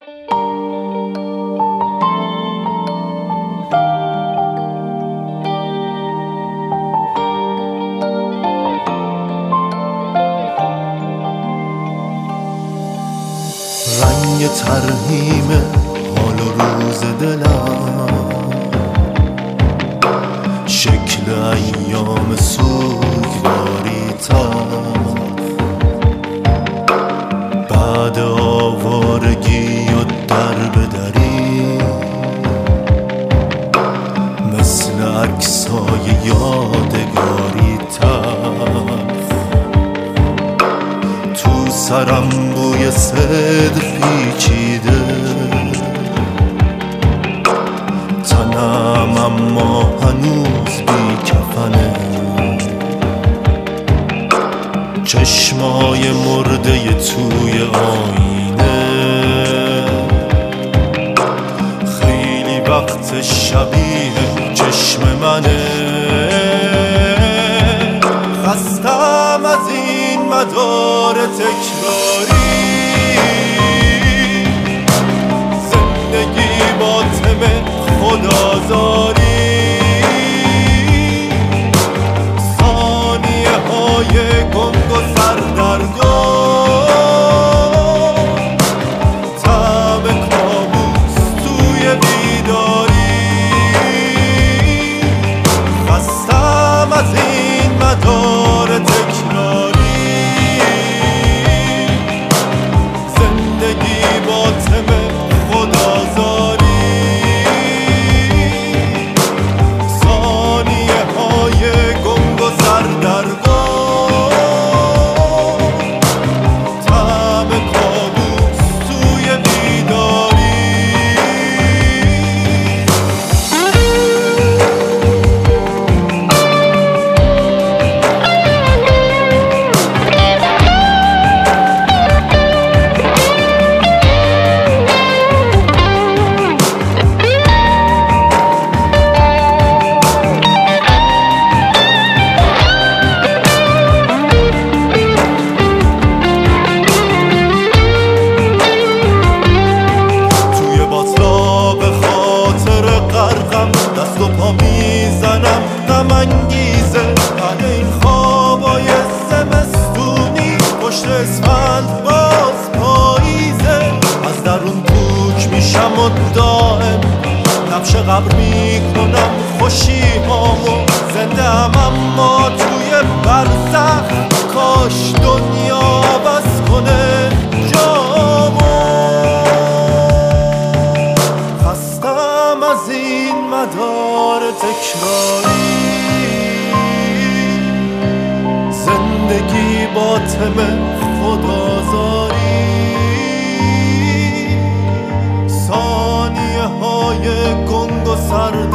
رنگ ترحیم حال و روز دلم، شکل ایام سوگواری تا بعد آوارگی و در بدری، مثل عکسای یادگاری تلخ تو سرم بوی صدر پیچیده، تنم اما هنوز بی کفنه، چشمای مرده توی آینه، خیلی وقت شبیه چشم منه، خستم از این مدار تکراری، زندگی با تم خدازاری، ثانیه های گنگ و سردرگم، طعم کابوس توی بیداری، خستم از این مدار تکراری، زندگی با تم خدازاری، ثانیه های گنگ و سردرگم، طعم کابوس توی بیداری. دست و پا میزنم غم انگیزه، بعد این خوابای زمستونی پشت اسفند باز پاییزه، از درون پوک میشم و دائم نبش قبر میکنم خوشی هامو، زنده ام اما توی برزخ، کاش دنیا عوض کنه جامو، خستم از این مدار تکراری، زندگی با تم خدازاری، ثانیه های گنگ و سر